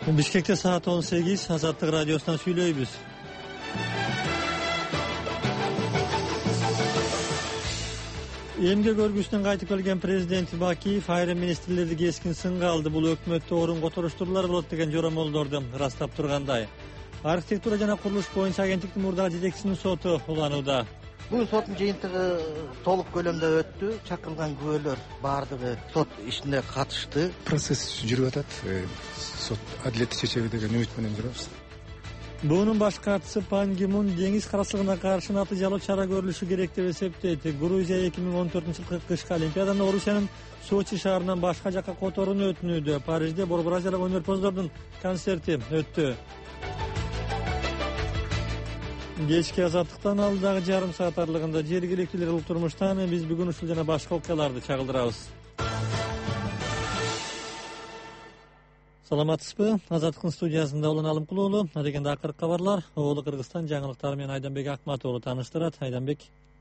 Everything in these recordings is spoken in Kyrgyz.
Бишкекте саат 18, Азаттык радиосунан сүйлөйбүз. Эмге көргүсүнөн кайтып келген президент Бакиев айрым министрлерди кескин сынга алды. Бул өкмөттө орун которуштуруулар болот деген жоромолдорду ырастап тургандай. Архитектура жана курулуш боюнча агенттиктин мурдагы жетекчисинин соту уланууда. Бүгүн соттун жыйынтыгы толук көлөмдө өттү. Чакырылган күбөлөр баардыгы сот ишине катышты. Процесс жүрүп атат. Сот адилеттүү чечеби деген үмүт менен жүрөбүз. БУнун баш катчысы Пан Ги Мун деңиз карасылыгына каршы натыйжалуу чара көрүлүшү керек деп эсептейт. Грузия 2014-жылкы кышкы олимпиаданы Орусиянын Сочи шаарынан башка жакка которууну өтүнүүдө. Парижде Борбразиялык өнөрпоздордун концерти өттү. Кечки Азаттыктан алдыдагы жарым саат аралыгында жергиликтүү эл турмуштан биз бүгүн ушул жана башка окуяларды чагылдырабыз. Саламатсызбы? Азаттыктын студиясында Улан Алымкулуулу. Адегенде акыркы кабарлар Оолу Кыргызстан жаңылыктары менен Айданбек Акматову тааныштырат. Айданбек.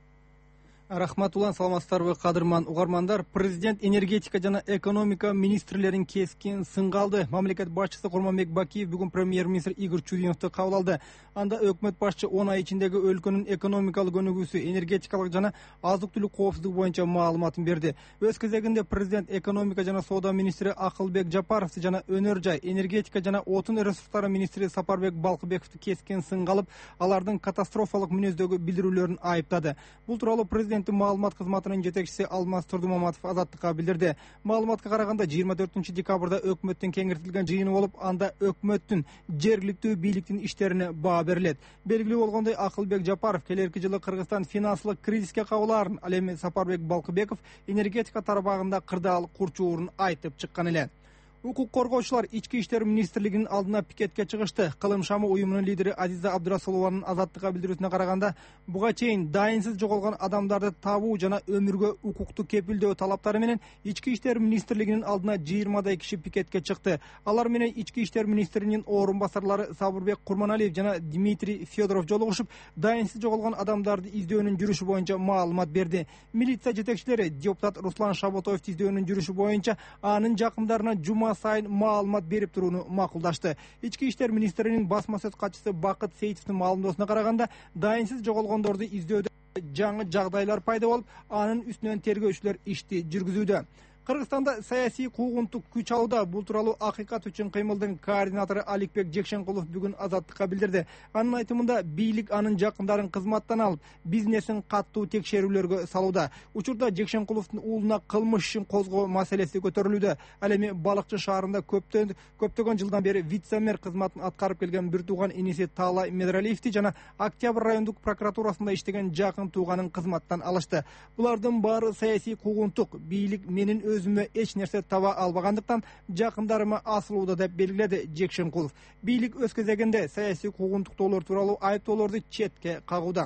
Рахмат Улан, саламатсыздарбы кадырман угармандар. Президент энергетика жана экономика министрлерин кескин сынга алды. Мамлекет башчысы Курманбек Бакиев бүгүн премьер-министр Игорь Чудиновду кабыл алды. Анда өкмөт башчы 10 ай ичиндеги өлкөнүн экономикалык өнүгүүсү, энергетикалык жана азык-түлүк коопсуздугу боюнча маалыматын берди. Өз кезегинде президент экономика жана соода министри Акылбек Жапаровду жана өнөр жай, энергетика жана отун ресурстары министри Сапарбек Балкыбековду кескин сынга алып, алардын катастрофалык мүнөздөгү билдирүүлөрүн айыптады. Бул тууралуу президент маалымат кызматынын жетекчиси Алмаз Турдумаматов Азаттыкка билдирди. Маалыматка караганда 24-декабрда өкмөттүн кеңейтилген жыйыны болуп, анда өкмөттүн жергиликтүү бийликтин иштерине баа берилет. Белгилүү болгондой, Акылбек Жапаров келерки жылы Кыргызстан финансылык кризиске кабылаарын, ал эми Сапарбек Балкыбеков энергетика тарабагында кырдаал курчуурун айтып чыккан эле. Укук коргоочулар Ички иштер министрлигинин алдына пикетке чыгышты. Кылым шамы уюмунун лидери Азиза Абдурасулованын Азаттыкка билдирүүсүнө караганда, буга чейин дайынсыз жоголгон адамдарды табуу жана өмүргө укукту кепилдөө талаптары менен Ички иштер министрлигинин алдына 20 киши пикетке чыкты. Алар менен Ички иштер министринин орун басарлары Сабырбек Курманалиев жана Дмитрий Федоров жолугушуп, дайынсыз жоголгон адамдарды издөөнүн жүрүшү боюнча маалымат берди. Милиция жетекчилери депутат Руслан Шаботоевду издөөнүн жүрүшү боюнча анын жакындарына жума сайын маалымат берип турууну макулдашты. Ички иштер министринин басма сөз катчысы Бакыт Сейитовдун маалымдоосуна караганда, дайынсыз жоголгондорду издөөдө жаңы жагдайлар пайда болуп, анын үстүнөн тергөөчүлөр ишти жүргүзүүдө. Кыргызстанда саясий куугунтук күч алууда. Бул тууралуу Акыйкат үчүн кыймылдын координатору Аликбек Жекшенкулов бүгүн Азаттыкка билдирди. Анын айтымында, бийлик анын жакындарын кызматтан алып, бизнесин каттуу текшерүүлөргө салууда. Учурда Жекшенкуловдун уулуна кылмыш ишин козгоо маселеси көтөрүлүүдө. Ал эми Балыкчы шаарында көптөгөн жылдан бери вице-мэр кызматын аткарып келген бир тууган иниси Таалай Медералиевди жана Октябрь райондук прокуратурасында иштеген жакын тууганын кызматтан алышты. Булардын баары саясий куугунтук. Бийлик менин өзүмө эч нерсе таба албагандыктан жакындарыма асылууда деп белгиледи Жекшенкулов. Бийлик өз кезегинде саясий куугунтуктоолор тууралуу айыптоолорду четке кагууда.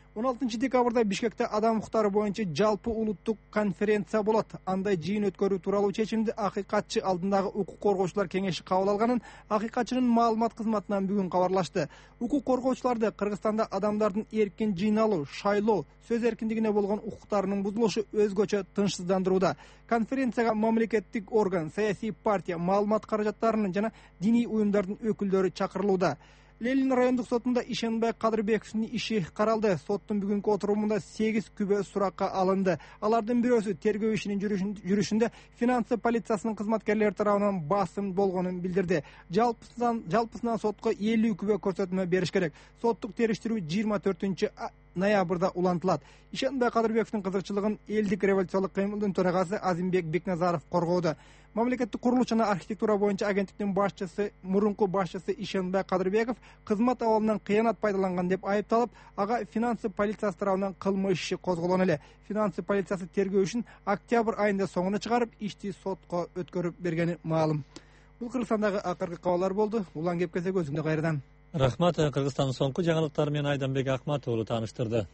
16 декабрда Бишкекте адам укуктары боюнча жалпы улуттук конференция болот. Андай жыйын өткөрүү тууралуу чечимди Акыйкатчы алдындагы укук коргоочулар кеңеши кабыл алганын Акыйкатчынын маалымат кызматынан бүгүн кабарлашты. Укук коргоочуларды Кыргызстанда адамдардын эркин жыйналуу, шайлоо, сөз эркиндигине болгон укуктарынын бузулушу өзгөчө тынчсыздандырууда. Конференцияга мамлекеттик орган, саясий партия, маалымат каражаттарынын жана диний уюмдардын өкүлдөрү чакырылууда. Ленин райондук сотунда Ишенбай Кадырбековдун иши каралды. Соттун бүгүнкү отурумунда 8 күбө суракка алынды. Алардын бирөөсү тергөө ишинин жүрүшүндө финансы полициясынын кызматкерлери тарабынан басым болгонун билдирди. Жалпысынан сотко 50 күбө көрсөтмө бериш керек. Соттук териштирүү 24 ноябрда улантылат. Ишенбай Кадырбековдун кызыкчылыгын элдик революциялык кыймылдын төрагасы Азимбек Бекназаров коргоодо. Мамлекеттик курулуш жана архитектура боюнча агенттиктин башчысы, мурунку башчысы Ишенбай Кадырбеков кызмат абалынан кыянат пайдаланган деп айыпталып, ага финансы полициясы тарабынан кылмыш иши козголгон эле. Финансы полициясы тергөө ишин октябрь айында соңуна чыгарып, ишти сотко өткөрүп бергени маалым. Бул Кыргызстандагы акыркы кабарлар болду. Улан кепкесе көзүңдө кайрадан. Рахмат. Кыргызстандын соңку жаңылыктары менен Айданбек Акматову тааныштырды.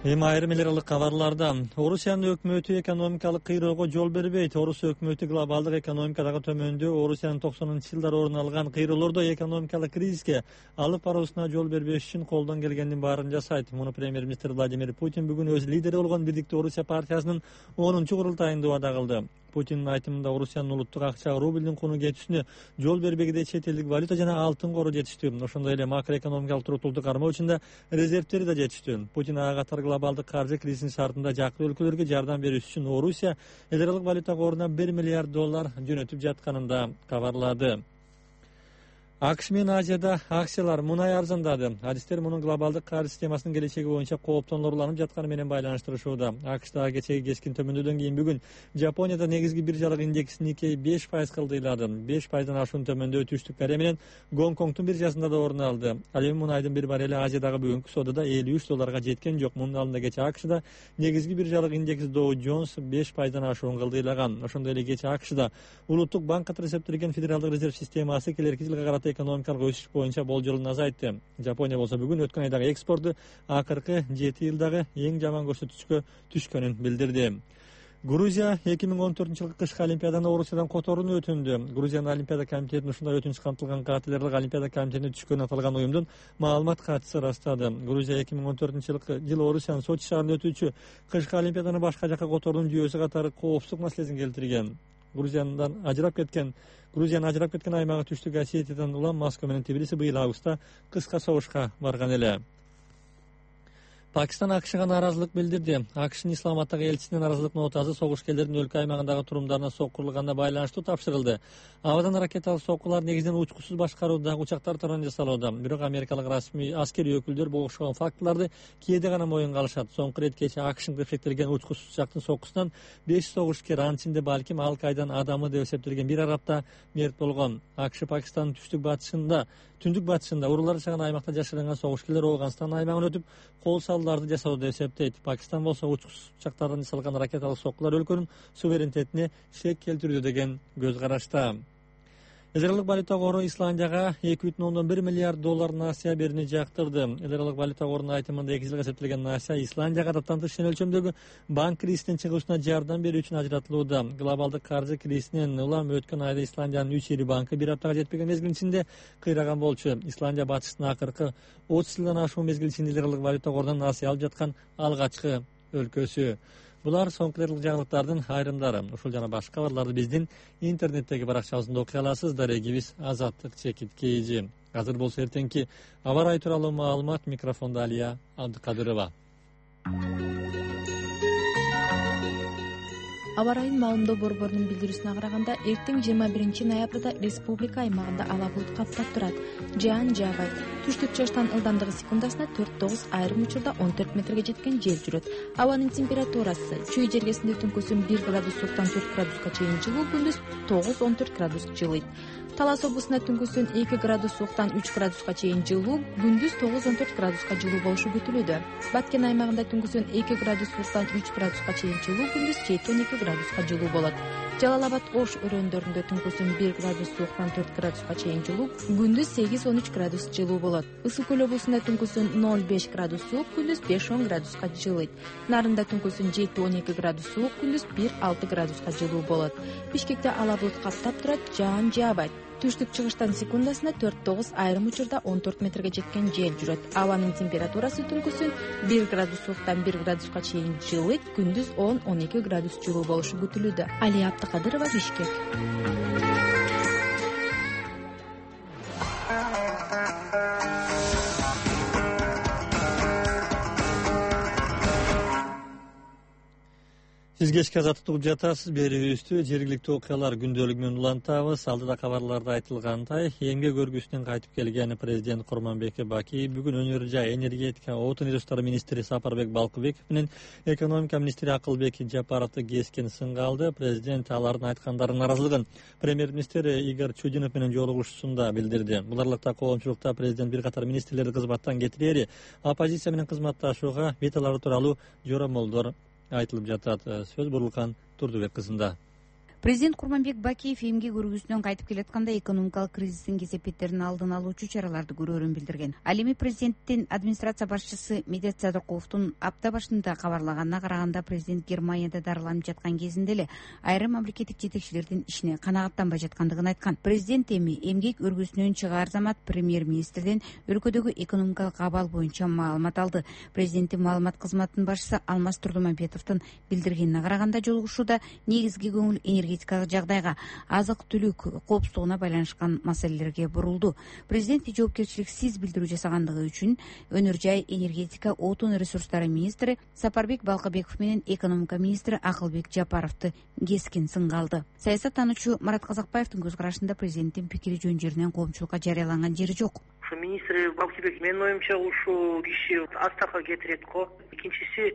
Эми айрым эл аралык кабарларда Орусиянын өкмөтү экономикалык кыйроого жол бербейт. Орус өкмөтү глобалдык экономикадагы төмөндөө Орусиянын 90-жылдары орун алган кыйроолордо экономикалык кризиске алып баруусуна жол бербеш үчүн колдон келгендин баарын жасайт. Муну премьер-министр Владимир Путин бүгүн өз лидери болгон Бирдиктүү Орусия партиясынын 10-курултайында убада кылды. Путиндин айтымында Орусиянын улуттук акча рубльдин куну кетүүсүнө жол бербегиде чет элдик валюта жана алтын кору жетиштүү. Ошондой эле макроэкономикалык туруктуулукту кармоо үчүн да резервтери да жетиштүү. Путин ага катар глобалдык каржы кризисинин шартында жакын өлкөлөргө жардам берүү үчүн Орусия эл аралык валюта коруна $1 миллиард жөнөтүп жатканын да кабарлады. АКШ менен Азияда акциялар мунай арзандады. Адистер мунун глобалдык каржы системасынын келечеги боюнча кооптонууланып жатканы менен байланыштырышууда. АКШтагы кечеги кескин төмөндөдөн кийин бүгүн Жапонияда негизги биржалык индекс Nikkei 5% кылдыйлады. 5%дан ашуун төмөндөө Түштүк Корея менен Гонконгдун биржасында да орун алды. Ал эми мунайдын бир баррели Азиядагы бүгүнкү содада $53 жеткен жок. Мунун алдында кечээ АКШда негизги биржалык индекс Dow Jones 5%дан ашуун кылдыйлаган. Ошондой эле кечээ АКШда улуттук банк катары эсептелген Федералдык резерв системасы келерки жылга карата экономикалык өсүш боюнча болжолун азайтты. Жапония болсо бүгүн өткөн айдагы экспорту акыркы 7 жылдагы эң жаман көрсөткүчкө түшкөнүн билдирди. Грузия 2014-жылкы кышкы олимпиаданы Орусиядан которууну өтүндү. Грузиянын олимпиада комитетинин ушундай өтүнүч кантылган катерлерлик олимпиада комитетине түшкөнү аталган уюмдун маалымат катчысы ырастады. Грузия 2014-жылы Орусиянын Сочи шаарында өтүүчү кышкы олимпиаданы башка жакка которуунун жүйөсү катары коопсуздук маселесин келтирген. Грузиянын ажырап кеткен аймагы Түштүк Осетиядан улам Москва менен Тбилиси быйыл августта кыска согушка барган эле. Пакистан АКШга нааразылык билдирди. АКШнын Исламабаддагы элчисинин нааразылык нотасы согушкерлердин өлкө аймагындагы турумдарына соккурулганына байланыштуу тапшырылды. Абадан ракеталык соккулар негизинен учкусуз башкаруудагы учактар тарабынан жасалууда. Бирок америкалык расмий аскерий өкүлдөр бул окшогон фактыларды кээде гана моюнга алышат. Соңку ирет кечээ АКШнын кырсектелген учкусуз учактын соккусунан 5 согушкер, анын ичинде балким Ал-Кайданын адамы деп эсептелген бир арабта мерт болгон. АКШ Пакистандын түндүк батышында урулар жашаган аймакта жашырынган согушкерлер Ооганстан аймагын өтүп кол салууларды жасоодо деп эсептейт. Пакистан болсо учкусуз учактардан жасалган ракеталык соккулар өлкөнүн суверенитетине шек келтирүүдө деген көз карашта. Эл аралык валюта кору Исландияга $2.1 миллиард насыя берүүнү жактырды. Эл аралык валюта корунун айтымында 2 жылга эсептелген насыя Исландияга кадаттан тыш өлчөмдөгү банк кризисинин чыгышына жардам берүү үчүн ажыратылууда. Глобалдык каржы кризисинен улам өткөн айда Исландиянын 3 ири банкы бир аптага жетпеген мезгил ичинде кыйраган болчу. Исландия батыштын акыркы 30 жылдан ашуун мезгил ичинде эл аралык валюта корунан насыя алып жаткан алгачкы өлкөсү. Булар соңку жаңылыктардын айрымдары. Ушул жана башка кабарларды биздин интернеттеги баракчабызда окуй аласыз. Дарегибиз Азаттык Чекит КЖ. Азыр болсо эртеңки аба ырайы тууралуу маалымат. Микрофондо Алия Абдыкадырова. Аба ырайын маалымдоо борборунун билдирүүсүнө караганда, эртең 21 ноябрда республика аймагында ала булут каптап турат. Жаан жаабайт. Түштүк-чыгыштан ылдамдыгы секундасына 4-9, айрым учурда 14 метрге жеткен жел жүрөт. Абанын температурасы чүй жергесинде түнкүсүн 1 градус сууктан 4 градуска чейин жылуу, күндүз 9-14 градус жылыйт. Талас облусунда түнкүсүн 2 градус сууктан 3 градуска чейин жылуу, күндүз 9-14 градуска жылуу болушу күтүлүүдө. Баткен аймагында түнкүсүн 2 градус сууктан 3 градуска чейин жылуу, күндүз 7-12 градуска жылуу болот. Жалал Абад Ош өрөөндөрүндө түнкүсүн 1 градус сууктан 4 градуска чейин жылуу, күндүз 8-13 градус жылуу болот. Ысык көл облусунда түнкүсүн 0-5 градус суук, күндүз 5-10 градуска жылыйт. Нарында түнкүсүн 7-12 градус суук, күндүз 1-6 градуска жылуу болот. Бишкекте ала булут каптап турат, жаан жаабайт. Түштүк-чыгыштан секундасына 4-9, айрым учурда 14 метрге жеткен жел жүрөт. Абанын температурасы түнкүсүн 1 градус сууктан 1 градуска чейин жылыйт, күндүз 10-12 градус жылуу болушу күтүлүүдө. Алия Абдыкадырова, Бишкек. Сиз кечке азаттык угуп жатасыз. Берүүбүздү жергиликтүү окуялар күндөлүгү менен улантабыз. Алдыда кабарларда айтылгандай, эмгек өргүсүнөн кайтып келген президент Курманбек Бакиев бүгүн өнөр жай, энергетика, отун ресурстары министри Сапарбек Балкыбеков менен экономика министри Акылбек Жапаровду кескен сынга алды. Президент алардын айткандарынын нааразылыгын премьер-министр Игорь Чудинов менен жолугушуусунда билдирди. Буларлыкта коомчулукта президент бир катар министрлерди кызматтан кетирери, оппозиция менен кызматташууга ветолары тууралуу жоромолдор айтылып жатат. Сөз Бурлукан Турдубек кызында. Президент Курманбек Бакиев эмгек өргүсүнөн кайтып келатканда экономикалык кризистин кесепеттерин алдын алуучу чараларды көрөөрүн билдирген. Ал эми президенттин администрация башчысы Медет Садыковдун апта башында кабарлаганына караганда президент Германияда дарыланып жаткан кезинде эле айрым мамлекеттик жетекчилердин ишине канагаттанбай жаткандыгын айткан. Президент эми эмгек өргүсүнөн чыгаар замат премьер-министрден өлкөдөгү экономикалык абал боюнча маалымат алды. Президенттин маалымат кызматынын башчысы Алмаз Турдумамбетовдун билдиргенине караганда жолугушууда негизги көңүл энергетикалык жагдайга, азык-түлүк коопсуздугуна байланышкан маселелерге бурулду. Президент жоопкерчиликсиз билдирүү жасагандыгы үчүн өнөр жай, энергетика, отун ресурстары министри Сапарбек Балкыбеков менен экономика министри Акылбек Жапаровду кескин сынга алды. Саясаттануучу Марат Казакбаевдин көз карашында президенттин пикири жөн жеринен коомчулукка жарыяланган жери жок. Министр Балкыбек, менин оюмча, ушул киши астакка кетирет го. Экинчиси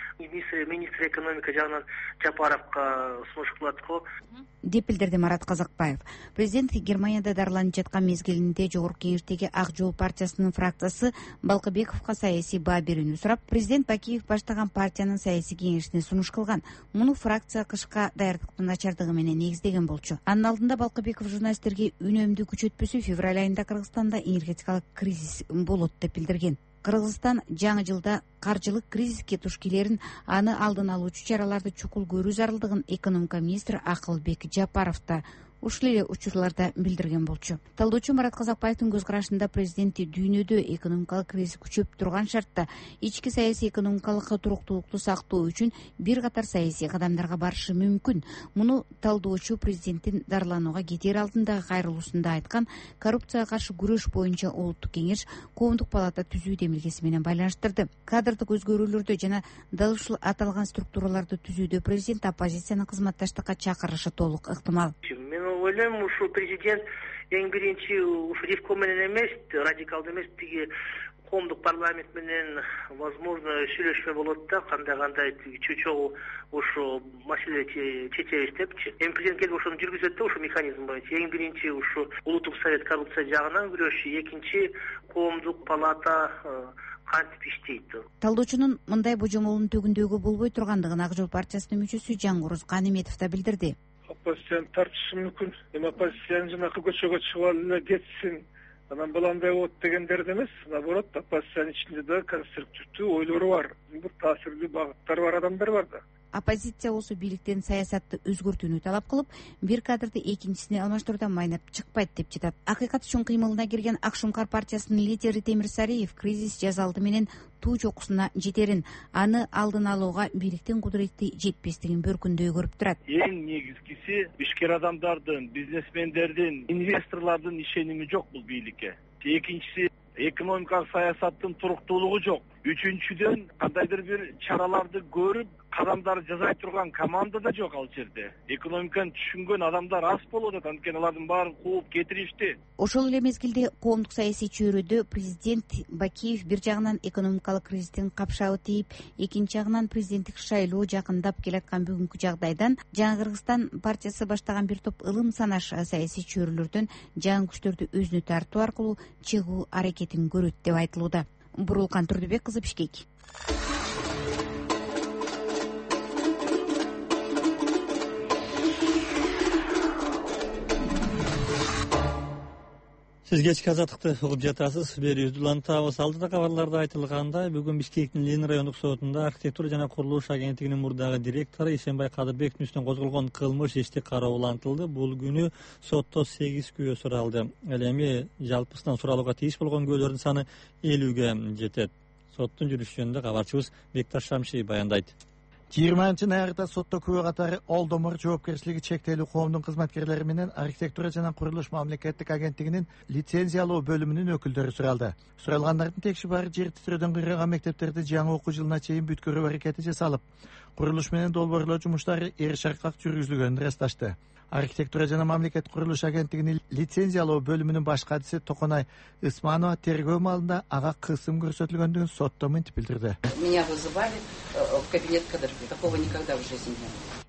министр экономика жагынан Жапаровго сунуш кылат го, деп билдирди Марат Казакбаев. Президент Германияда дарыланып жаткан мезгилинде Жогорку Кеңештеги Ак жол партиясынын фракциясы Балкыбековго саясий баа берүүнү сурап, президент Бакиев баштаган партиянын саясий кеңешине сунуш кылган. Муну фракция кышка даярдыктын начардыгы менен негиздеген болчу. Анын алдында Балкыбеков журналисттерге үнөмдү күчөтпөсө февраль айында Кыргызстанда энергетикалык кризис болот деп билдирген. Кыргызстан жаңы жылда каржылык кризиске туш келерин, аны алдын алуучу чараларды чукул көрүү зарылдыгын экономика министри Акылбек Жапаров да ушул эле учурларда билдирген болчу. Талдоочу Марат Казакбаевдин көз карашында президенти дүйнөдө экономикалык кризис күчөп турган шартта ички саясий экономикалык туруктуулукту сактоо үчүн бир катар саясий кадамдарга барышы мүмкүн. Муну талдоочу президенттин дарыланууга кетер алдындагы кайрылуусунда айткан коррупцияга каршы күрөш боюнча улуттук кеңеш коомдук палата түзүү демилгеси менен байланыштырды. Кадрдык өзгөрүүлөрдө жана дал ушул аталган структураларды түзүүдө президент оппозицияны кызматташтыкка чакырышы толук ыктымал. Ойлойм, ушул президент эң биринчи ревком менен эмес, радикалдуу эмес, тиги коомдук парламент менен возможно сүйлөшмө болот да, кандай чогуу ушу маселени чечебиз депчи. Эми президент келип ошону жүргүзөт да, ушул механизм боюнча. Эң биринчи ушу улуттук совет коррупция жагынан күрөшүү, экинчи коомдук палата кантип иштейт. Талдоочунун мындай божомолунун төгүндөгү болбой тургандыгын Ак жол партиясынын мүчөсү Жангуруз Каниметов да билдирди. Оппозицияны тартышы мүмкүн. Эми оппозицияны жанакы көчөгө чыгып эле кетсин, анан баландай болот дегендерди эмес, наоборот, оппозициянын ичинде да конструктивдүү ойлору бар, бир таасирлүү багыттары бар адамдар бар да. Оппозиция болсо бийликтен саясатты өзгөртүүнү талап кылып, бир кадрды экинчисине алмаштыруудан майнап чыкпайт деп жатат. Акыйкат үчүн кыймылына кирген Ак Шумкар партиясынын лидери Темир Сариев кризис жаз алды менен туу чокусуна жетерин, аны алдын алууга бийликтин кудурети жетпестигин бөркүндөй көрүп турат. Эң негизгиси ишкер адамдардын, бизнесмендердин, инвесторлордун ишеними жок бул бийликке. Экинчиси экономикалык саясаттын туруктуулугу жок. Үчүнчүдөн кандайдыр бир чараларды көрүп, кадамдар жасай турган команда да жок ал жерде. Экономиканы түшүнгөн адамдар аз болуп атат, анткени алардын баарын кууп кетиришти. Ошол эле мезгилде коомдук саясий чөйрөдө президент Бакиев бир жагынан экономикалык кризистин капшабы тийип, экинчи жагынан президенттик шайлоо жакындап келаткан бүгүнкү жагдайдан Жаңы Кыргызстан партиясы баштаган бир топ ылым санаш саясий чөйрөлөрдөн жаңы күчтөрдү өзүнө тартуу аркылуу чыгуу аракетин көрөт деп айтылууда. Бурулкан Турдубек кызы, Бишкек. Сиз кечки азаттыкты угуп жатасыз. Берүүбүздү улантабыз. Алдыда кабарларда айтылгандай, бүгүн Бишкектин Ленин райондук сотунда архитектура жана курулуш агенттигинин мурдагы директору Ишенбай Кадырбековдун үстүнөн козголгон кылмыш ишти кароо улантылды. Бул күнү сотто 8 күбө суралды. Ал эми жалпысынан суралууга тийиш болгон күбөлөрдүн саны 50ге жетет. Соттун жүрүшү жөнүндө кабарчыбыз Бекташ Шамшиев баяндайт. 20-ноябрда сотто күбө катары Олдомор жоопкерчилиги чектелүү коомдун кызматкерлери менен архитектура жана курулуш мамлекеттик агенттигинин лицензиялоо бөлүмүнүн өкүлдөрү суралды. Суралгандардын текши баары жер титирөөдөн кыйраган мектептерди жаңы окуу жылына чейин бүткөрүү аракети жасалып, курулуш менен долбоорлоо жумуштары эр-шаркак жүргүзүлгөнүн ырасташты. Архитектура жана мамлекеттик курулуш агенттигинин лицензиялоо бөлүмүнүн баш катчысы Токонай Ысманова тергөө маалында ага кысым көрсөтүлгөндүгүн сотто мынтип билдирди. Меня вызывали в кабинет Кадырбекова. Такого никогда в жизни не было.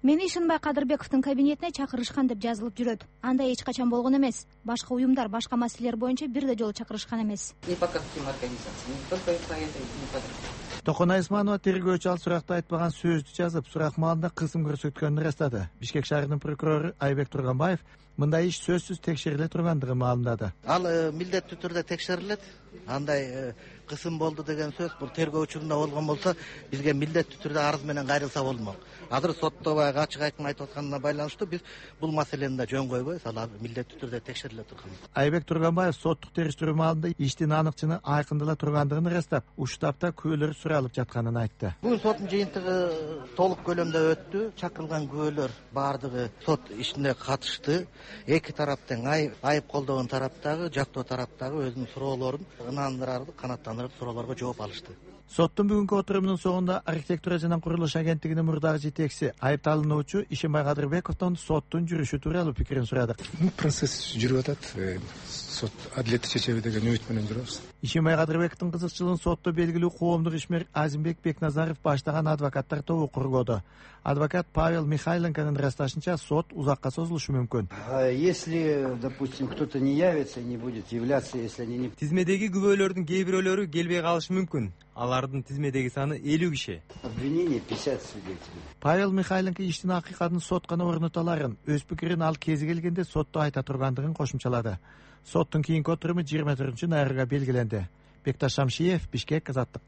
Мени Ишенбай Кадырбековдун кабинетине чакырышкан деп жазылып жүрөт. Андай эч качан болгон эмес. Башка уюмдар, башка маселелер боюнча бир да жолу чакырышкан эмес. Не по каким организациям, не только по этой, не по другим. Токона Исманова тергөөчү ал суракта айтпаган сөздү жазып, сурак маалында кысым көрсөткөнүн ырастады. Бишкек шаарынын прокурору Айбек Турганбаев мындай иш сөзсүз текшериле тургандыгын маалымдады. Ал милдеттүү түрдө текшерилет. Андай кысым болду деген сөз бул тергөө учурунда болгон болсо, бизге милдеттүү түрдө арыз менен кайрылса болмок. Азыр сотто баягы ачык айкын айтып атканына байланыштуу биз бул маселени да жөн койбойбуз. Ал милдеттүү түрдө текшериле турган. Айбек Турганбаев соттук териштирүү маалында иштин аныкчыны айкындала тургандыгын ырастап, уштапта күбөлөр суралып жатканын айтты. Бүгүн соттун жыйынтыгы толук көлөмдө өттү. Чакырылган күбөлөр бардыгы сот ишине катышты. Эки тараптын айып колдогон тараптагы, жактоо тараптагы өзүнүн суроолорун ынандырып, канааттандырып суроолорго жооп алышты. Соттун бүгүнкү отурумунун соңунда архитектура жана курулуш агенттигинин мурдагы жетекчиси айыпталуучу Ишенбай Кадырбековдон соттун жүрүшү тууралуу пикирин сурадык. Процесс жүрүп атат. Сот адилетти чечеби деген үмүт менен жүрөбүз. Ишенбай Кадырбековдун кызыкчылыгын сотто белгилүү коомдук ишмер Азимбек Бекназаров баштаган адвокаттар тобу коргоду. Адвокат Павел Михайленконун ырасташынча сот узакка созулушу мүмкүн. Если, допустим, кто-то не явится, не будет являться, если они не... Тизмедеги күбөлөрдүн кээ бирөөлөрү келбей калышы мүмкүн. Алардын тизмедеги саны 50 киши. Обвинение 50 свидетелей. Павел Михайленко иштин акыйкатын сот гана орноталарын, өз пикирин ал кези келгенде сотто айта тургандыгын кошумчалады. Соттун кийинки отуруму 24-ноябрга белгиленди. Бекташ Шамшиев, Бишкек, Азаттык.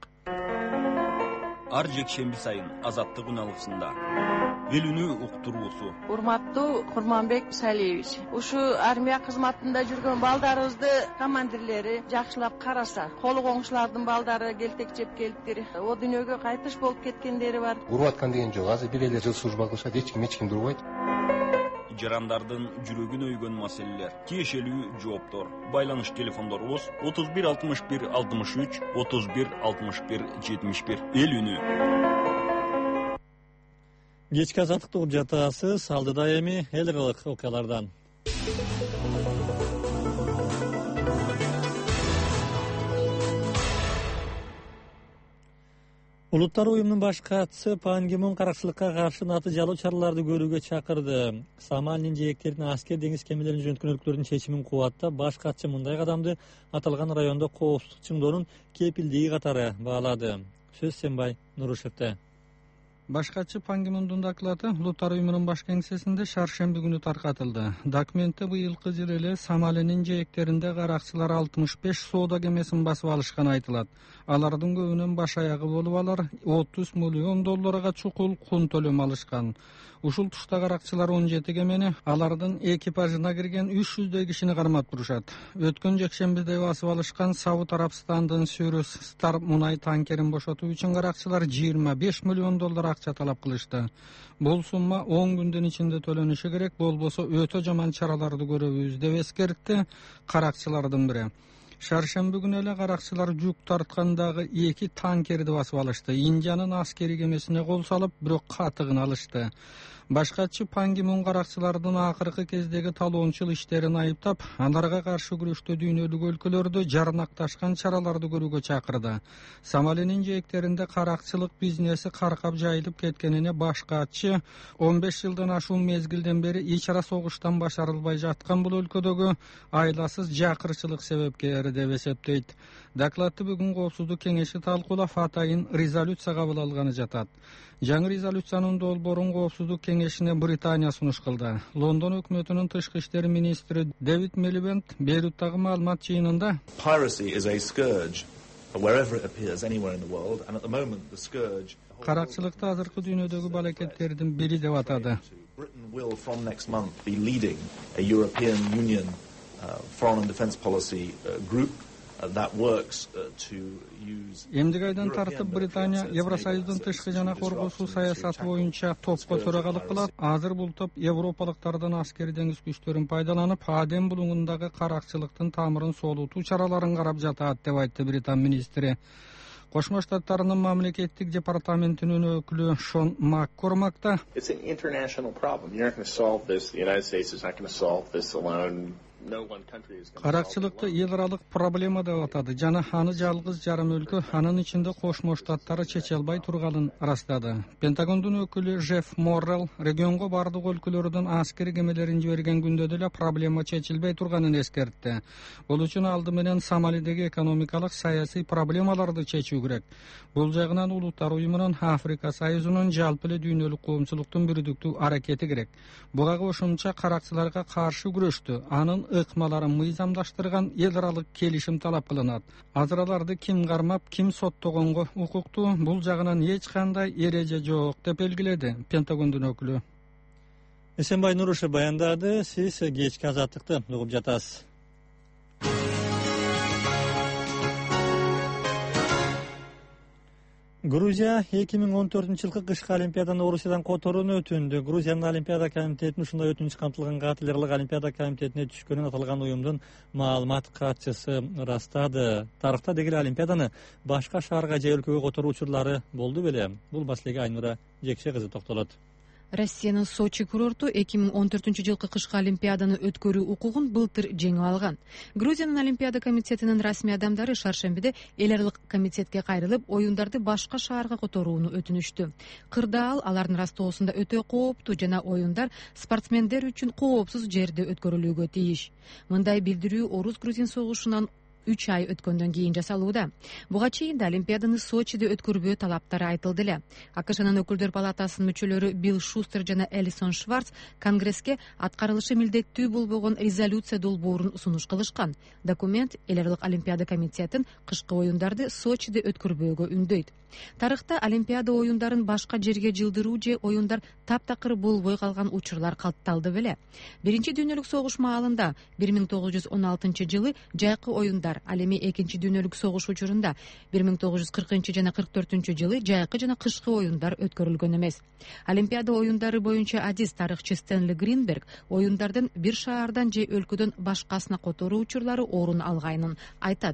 Ар жекшемби сайын Азаттык уналгысында эл үнү уктуруусу. Урматтуу Курманбек Салиевич, ушу армия кызматында жүргөн балдарыбызды командирлери жакшылап караса, колу коңшулардын балдары келтек жеп келиптир. О дүйнөгө кайтыш болуп кеткендери бар. Уруп аткан деген жок. Азыр бир эле жыл служба кылышат, эч ким дурбайт. Жарандардын жүрөгүн өйгөн маселелер, тиешелүү жооптор. Байланыш телефондорубуз 31 61 63 31 61 71. Эл үнү. Кечки азаттыкты угуп жатасыз. Алдыда эми эл аралык окуялардан. Улуттар уюмунун баш катчысы Пан Ги Мун каракчылыкка каршы натыйжалуу чараларды көрүүгө чакырды. Сомалинин жээктерин аскер деңиз кемелерин жөнөткөн өлкөлөрдүн чечимин кубаттап, баш катчы мындай кадамды аталган райондо коопсуздук чыңдоонун кепилдиги катары баалады. Сөз Сенбай Нурушевде. Баш катчы Пан Ги Мундун доклады Улуттар уюмунун баш кеңсесинде шаршемби күнү таркатылды. Документте быйылкы жылы эле Сомалинин жээктеринде каракчылар 65 соода кемесин басып алышканы айтылат. Алардын көбүнүн баш аягы болуп алар $30 миллион чукул кун төлөм алышкан. Ушул тушта каракчылар 17 кемени, алардын экипажына кирген 300 кишини кармап турушат. Өткөн жекшембиде басып алышкан Сауд Арабстандын Сюрус Стар мунай танкерин бошотуу үчүн каракчылар $25 миллион акча талап кылышты. Бул сумма 10 күндүн ичинде төлөнүшү керек, болбосо өтө жаман чараларды көрөбүз деп эскертти каракчылардын бири. Шаршемби күнү эле каракчылар жүк тарткандагы 2 танкерди басып алышты. Индиянын аскери кемесине кол салып, бирок катыгын алышты. Баш катчы Пан Ги Мун каракчылардын акыркы кездеги талоончул иштерин айыптап, аларга каршы күрөштө дүйнөлүк өлкөлөрдө жарнакташкан чараларды көрүүгө чакырды. Сомалинин жээктеринде каракчылык бизнеси каркап жайылып кеткенине баш катчы 15 жылдан ашуун мезгилден бери ич ара согуштан башарылбай жаткан бул өлкөдөгү айласыз жакырчылык себепкери деп эсептейт. Докладты бүгүн Коопсуздук кеңеши талкуулап, атайын резолюция кабыл алганы жатат. Жаңы резолюциянын долбоорун Коопсуздук кеңешине Британия сунуш кылды. Лондон өкмөтүнүн тышкы иштер министри Дэвид Милибенд Бейруттагы маалымат жыйынында каракчылыкты азыркы дүйнөдөгү балекеттердин бири деп атады. Эмдиги айдан тартып Британия Евросоюздун тышкы жана коргоосуу саясаты боюнча топко төрагалык кылат. Азыр бул топ европалыктардан аскери деңиз күчтөрүн пайдаланып, Аден булуңундагы каракчылыктын тамырын соолутуу чараларын карап жатат деп айтты Британ министри. Кошмо Штаттарынын мамлекеттик департаментинин өкүлү Шон Маккормак да каракчылыкты эл аралык проблема деп атады жана аны жалгыз жарым өлкө, анын ичинде Кошмо Штаттары чече албай турганын ырастады. Пентагондун өкүлү Жефф Моррелл регионго бардык өлкөлөрдөн аскери кемелерин жиберген күндө деле проблема чечилбей турганын эскертти. Бул үчүн алды менен Сомалидеги экономикалык саясий проблемаларды чечүү керек. Бул жагынан Улуттар уюмунун, Африка Союзунун жалпы эле дүйнөлүк коомчулуктун бирдиктүү аракети керек. Буга кошумча каракчыларга каршы күрөштү, анын ыкмаларын мыйзамдаштырган эл аралык келишим талап кылынат. Азыраларды ким кармап, ким соттогонго укуктуу, бул жагынан эч кандай эреже жок деп белгиледи Пентагондун өкүлү. Эсенбай Нурушев баяндады. Сиз кечки азаттыкты угуп жатасыз. Грузия 2014-жылкы кышкы олимпиаданы Орусиядан которууну өтүндү. Грузиянын олимпиада комитетинин ушундай өтүнүч камтылган катерлерлик олимпиада комитетине түшкөнүн аталган уюмдун маалымат катчысы ырастады. Тарыхта дегеле олимпиаданы башка шаарга же өлкөгө которуу учурлары болду беле? Бул маселеге Айнура Жекше кызы токтолот. Россиянын Сочи курорту 2014-жылкы кышкы олимпиаданы өткөрүү укугун былтыр жеңип алган. Грузиянын олимпиада комитетинин расмий адамдары шаршембиде эл аралык комитетке кайрылып, оюндарды башка шаарга которууну өтүнүштү. Кырдаал алардын растоосунда өтө кооптуу жана оюндар спортсмендер үчүн коопсуз жерде өткөрүлүүгө тийиш. Мындай билдирүү Орус-Грузин согушунан 3 ай өткөндөн кийин жасалууда. Буга чейин да олимпиаданы Сочиде өткөрбөө талаптары айтылды эле. АКШнын өкүлдөр палатасынын мүчөлөрү Билл Шустер жана Элисон Шварц Конгресске аткарылышы милдеттүү болбогон резолюция долбоорун сунуш кылышкан. Документ эл аралык олимпиада комитетин кышкы оюндарды Сочиде өткөрбөөгө үндөйт. Тарыхта олимпиада оюндарын башка жерге жылдыруу же оюндар таптакыр болбой калган учурлар катталды беле. Биринчи дүйнөлүк согуш маалында 1916-жылы жайкы оюндар, ал эми экинчи дүйнөлүк согуш учурунда 1940 жана 44-жылы жайкы жана кышкы оюндар өткөрүлгөн эмес. Олимпиада оюндары боюнча адис тарыхчы Стэнли Гринберг оюндардын бир шаардан же өлкөдөн башкасына которуу учурлары орун алгайнын айтат.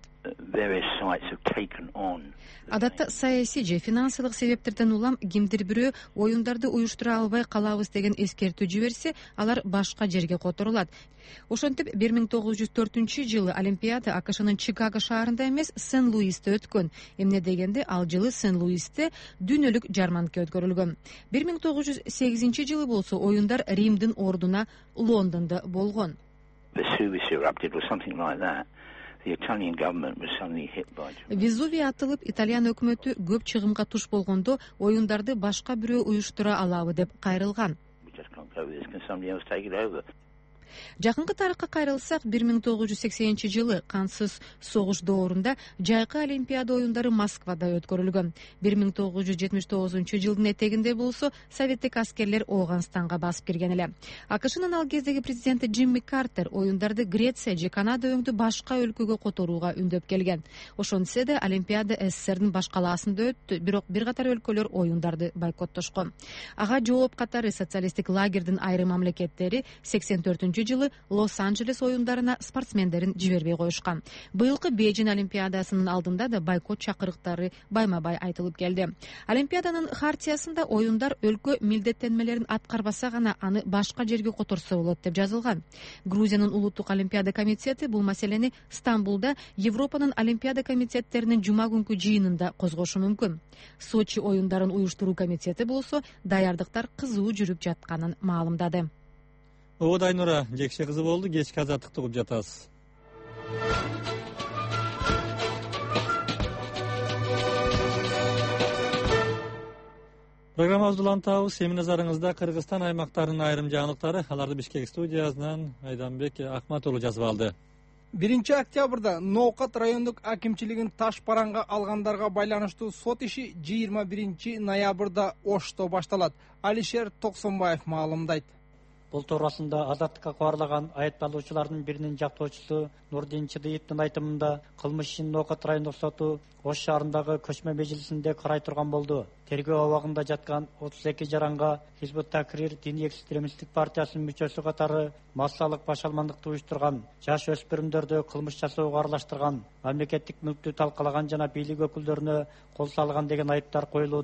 Адатта саясий же финансылык себептерден улам кимдир бирөө оюндарды уюштура албай калабыз деген эскертүү жиберсе, алар башка жерге которулат. Ошентип 1904-жылы Олимпиада АКШнын Чикаго шаарында эмес, Сен-Луисте өткөн. Эмне дегенде ал жылы Сен-Луисте дүйнөлүк жарманка өткөрүлгөн. 1908-жылы болсо оюндар Римдин ордуна Лондондо болгон. Везувий атылып, Италиан өкмөтү көп чыгымга туш болгондо оюндарды башка бирөө уюштура алабы деп кайрылган. Жакынкы тарыхка кайрылсак, 1980-жылы кансыз согуш доорунда жайкы олимпиада оюндары Москвада өткөрүлгөн. 1979-жылдын этегинде болсо советтик аскерлер Ооганстанга басып кирген эле. АКШнын ал кездеги президенти Джимми Картер оюндарды Греция же Канада өңдү башка өлкөгө которууга үндөп келген. Ошентсе да Олимпиада СССРдин баш калаасында өттү, бирок бир катар өлкөлөр оюндарды бойкоттошкон. Ага жооп катары социалисттик лагердин айрым мамлекеттери 84-жылы Лос-Анджелес оюндарына спортсмендерин жибербей коюшкан. Быйылкы Бейжин олимпиадасынын алдында да бойкот чакырыктары байма-бай айтылып келди. Олимпиаданын хартиясында оюндар өлкө милдеттенмелерин аткарбаса гана аны башка жерге которсо болот деп жазылган. Грузиянын улуттук олимпиада комитети бул маселени Стамбулда Европанын олимпиада комитеттеринин жума күнкү жыйынында козгошу мүмкүн. Сочи оюндарын уюштуруу комитети болсо даярдыктар кызуу жүрүп жатканын маалымдады. Айнура Жекше кызы болду. Кечки азаттыкты угуп жатасыз. Программабызды улантабыз. Эми назарыңызда Кыргызстан аймактарынын айрым жаңылыктары. Аларды Бишкек студиясынан Айданбек Акматулу жазып алды. 1-октябрда Ноокат райондук акимчилигин таш бараңга алгандарга байланыштуу сот иши 21-ноябрда Ошто башталат. Алишер Токсонбаев маалымдайт. Бул туурасында азаттыкка кабарлаган айыпталуучулардын биринин жактоочусу Нурдин Чыдыевдин айтымында кылмыш ишин Ноокат райондук соту Ош шаарындагы көчмө межлисинде карай турган болду. Тергөө абагында жаткан 32 жаранга Хизбут Такрир диний экстремисттик партиясынын мүчөсү катары массалык башалмандыкты уюштурган, жаш өспүрүмдөрдү кылмыш жасоого аралаштырган, мамлекеттик мүлктү талкалаган жана бийлик өкүлдөрүнө кол салган деген айыптар коюлууда.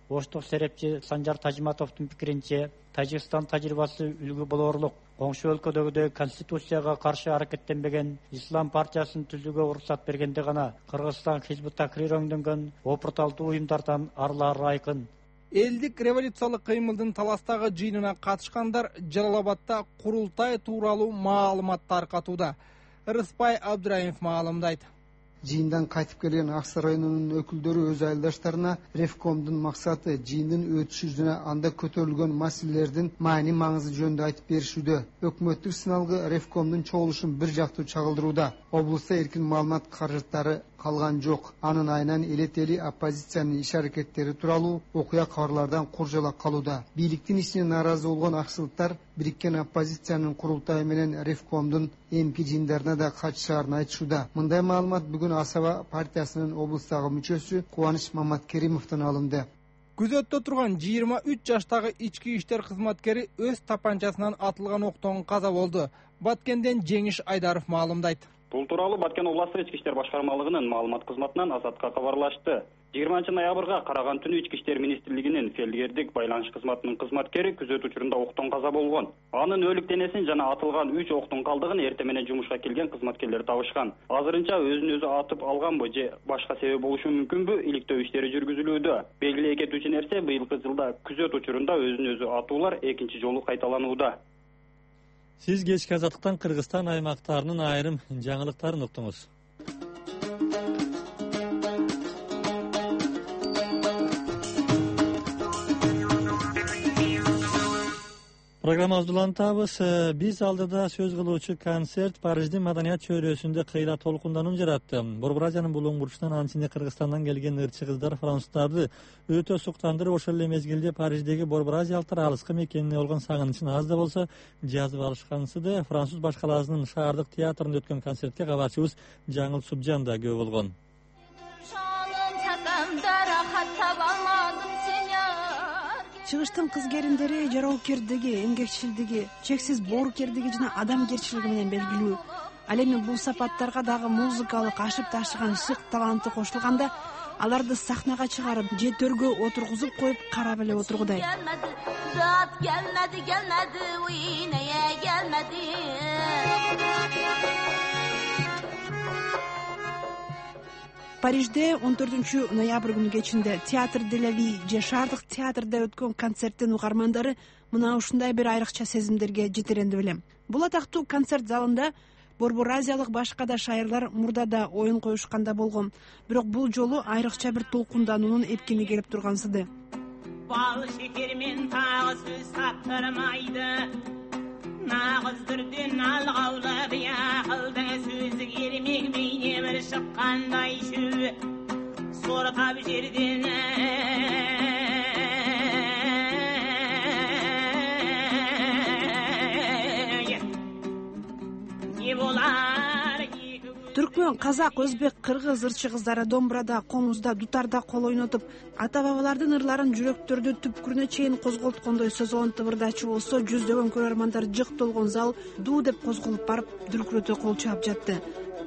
оштук серепчи Санжар Тажиматовдун пикиринче, Тажикстан тажрыйбасы үлгү болорлук. Коңшу өлкөдөгүдөй конституцияга каршы аракеттенбеген ислам партиясын түзүүгө уруксат бергенде гана Кыргызстан Хизбут Тахрир өңдөнгөн опурталдуу уюмдардан арылары айкын. Элдик революциялык кыймылдын таластагы жыйынына катышкандар Жалал-Абадта курултай тууралуу маалымат таркатууда. Рыспай Абдыраимов маалымдайт. Жыйындан кайтып келген Аксай районунун өкүлдөрү өз айылдаштарына Ревкомдун максаты, жыйындын өтүшү жана анда көтөрүлгөн маселелердин маани маңызы жөнүндө айтып беришүүдө. Өкмөттүк сыналгы Ревкомдун чогулушун бир жактуу чагылдырууда. Облустта эркин маалымат каражаттары калган жок. Анын айынан элетели оппозициянын иш аракеттери тууралуу окуя кабарлардан куржала калууда. Бийликтин ишине нааразы болгон аксылыктар бириккен оппозициянын курултайы менен Ревкомдун эмки жыйындарына да катышаарын айтышууда. Мындай маалымат бүгүн Асаба партиясынын облустагы мүчөсү Кубаныч Маматкеримовдон алынды. Күзөттө турган 23 жаштагы ички иштер кызматкери өз тапанчасынан атылган октон каза болду. Баткенден Жеңиш Айдаров маалымдайт. Бул тууралуу Баткен областык ички иштер башкармалыгынын маалымат кызматынан Азатка кабарлашты. 20 ноябрга караган түнү ички иштер министрлигинин фелдгердик байланыш кызматынын кызматкери күзөт учурунда октон каза болгон. Анын өлүк денесин жана атылган 3 октун калдыгын эртең менен жумушка келген кызматкерлер табышкан. Азырынча өзүн өзү атып алганбы же башка себеп болушу мүмкүнбү? Иликтөө иштери жүргүзүлүүдө. Белгилей кетүүчү нерсе, быйылкы жылда күзөт учурунда өзүн өзү атуулар экинчи жолу кайталанууда. Сиз кечки азаттыктан Кыргызстан аймактарынын айрым жаңылыктарын уктуңуз. Программабызды улантабыз. Биз алдыда сөз кылуучу концерт Париждин маданият чөйрөсүндө кыйла толкундануу жаратты. Борбор Азиянын булуң бурчунан анын ичинде Кыргызстандан келген ырчы кыздар француздарды өтө суктандырып, ошол эле мезгилде Париждеги Борбор Азиялыктар алыскы мекенине болгон сагынычын аз да болсо жазып алышкансыды. Француз башкаласынын шаардык театрында өткөн концертке кабарчыбыз Жаңыл Субжан да күбө болгон. Чыгыштын кызгериндери жароокердиги, эмгекчилдиги, чексиз боорукердиги жана адамгерчилиги менен белгилүү. Ал эми бул сапаттарга дагы музыкалык ашып ташыган шык таланты кошулганда, аларды сахнага чыгарып, же төргө отургузуп коюп карап эле отургудай. Парижде 14 ноябрь күнү кечинде Театр де ла Ви же шаардык театрда өткөн концерттин угармандары мына ушундай бир айрыкча сезимдерге жетиренди белем. Бул атактуу концерт залында Борбор Азиялык башка да шайырлар мурда да оюн коюшканда болгон. Бирок бул жолу айрыкча бир толкундануунун эпкини келип тургансыды. Бал шекермен тагы сөз таптырмайды. Nağızdırdın alğavlı bir akılda sözü girmek beyne bir şıkkандай şu sonra tabi jerdin ne bolar Түркмөн, казак, өзбек, кыргыз ырчы кыздары домбурада, комузда, дутарда кол ойнотуп, ата-бабалардын ырларын жүрөктөрдү түпкүрүнө чейин козголткондой сөзгөн тыбырдачу болсо, жүздөгөн көрөрмандар жык толгон зал дуу деп козголуп барып, дүркүрөтө кол чаап жатты.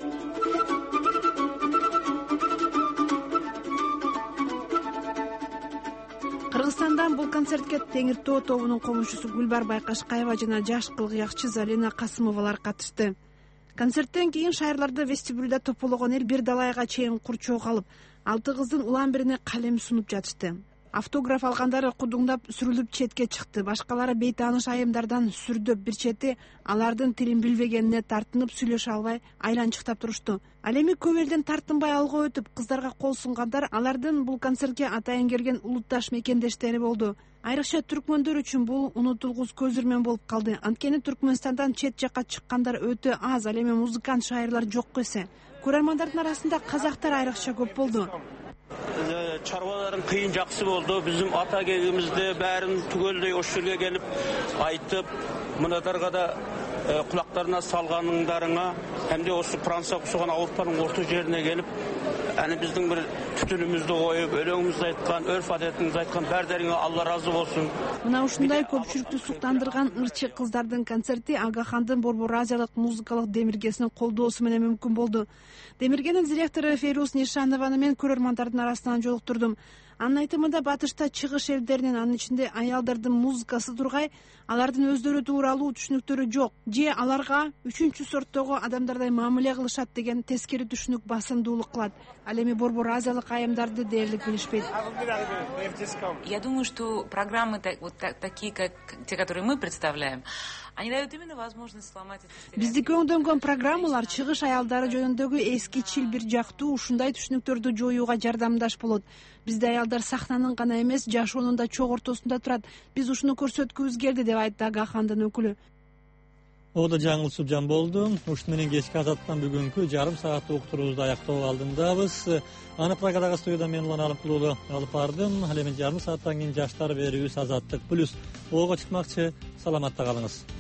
Кыргызстандан бул концертке Теңир Тоо тобунун комушчусу Гүлбар Байкашкаева жана жаш кылгыякчы Залина Касымовалар катышты. Концерттен кийин шайырларда вестибюлда топологон эл бир далайга чейин курчоо калып, 6 кыздын улам бирине калем сунуп жатышты. Автограф алгандары кудуңдап сүрүлүп четке чыкты. Башкалары бейтааныш айымдардан сүрдөп бир чети алардын тилин билбегенине тартынып сүйлөшө албай айланчыктап турушту. Ал эми көп элден тартынбай алга өтүп, кыздарга кол сунгандар алардын бул концертке атайын келген улутташ мекендештери болду. Айрыкча түркмөндөр үчүн бул унутулгус көзүрмөн болуп калды. Анткени Түркмөнстандан чет жакка чыккандар өтө аз, ал эми музыкант шайырлар жок эсе. Көрөрмандардын арасында казактар айрыкча көп болду. Çarbaların kıyın jakсы болду. Bizim ata kegimizde bärin tügölдөй oş жерге келип айтып, мынадарга да kulaklarına salganыңдарыңа, hem de osu Fransa kusugan Avrupa'nın orta жерine gelip, yani bizden bir tütünümüzde koyup, ölüğümüzde aytkan, örf adetimizi aytkan, berderine Allah razı olsun. Мына ушундай көпчүлүктү суктандырган ырчы кыздардын концерти Агахандын Борбор Азиялык музыкалык демиргесинин колдоосу менен мүмкүн болду. Демиргенин директору Фейрус Нишанованы мен көрөрмандардын арасынан жолуктурдум. Анын айтымында батышта чыгыш элдеринин, анын ичинде аялдардын музыкасы тургай, алардын өздөрү тууралуу түшүнүктөрү жок же аларга 3-сорттогу адамдардай мамиле кылышат деген тескери түшүнүк басымдуулук кылат. Ал эми Борбор Азиялык айымдарды дээрлик билишпейт. Я думаю, что программы вот такие, как те, которые мы представляем, они дают именно возможность сломать эти стереотипы. Биздики оңдонгон программалар чыгыш аялдары жөнүндөгү эскичил бир жактуу ушундай түшүнүктөрдү жоюуга жардамдаш болот. Бизде аялдар сахнанын гана эмес, жашоонун да чок ортосунда турат. Биз ушуну көрсөткүбүз келди, деп айтты Агахандын өкүлү. Ода жаңыл Субжан болду. Ушуну менен кечки Азаттан бүгүнкү жарым сааттык уктуруубузду аяктоо алдындабыз. Аны Праgadагы студияда мен Улан Алымкулуулу алып бардым. Ал эми жарым сааттан кийин жаштар берүүбүз Азаттык плюс. Ого чыкмакчы. Саламатта калыңыз.